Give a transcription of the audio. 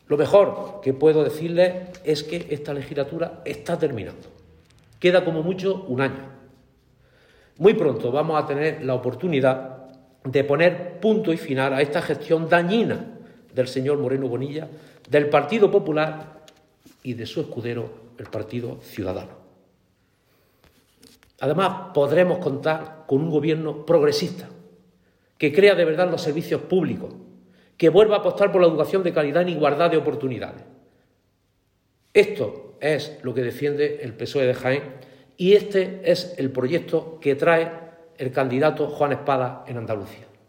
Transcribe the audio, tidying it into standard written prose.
Lo mejor que puedo decirles es que esta legislatura está terminando. Queda como mucho un año. Muy pronto vamos a tener la oportunidad de poner punto y final a esta gestión dañina del señor Moreno Bonilla, del Partido Popular y de su escudero, el Partido Ciudadano. Además, podremos contar con un gobierno progresista, que crea de verdad los servicios públicos, que vuelva a apostar por la educación de calidad en igualdad de oportunidades. Esto es lo que defiende el PSOE de Jaén y este es el proyecto que trae el candidato Juan Espada en Andalucía.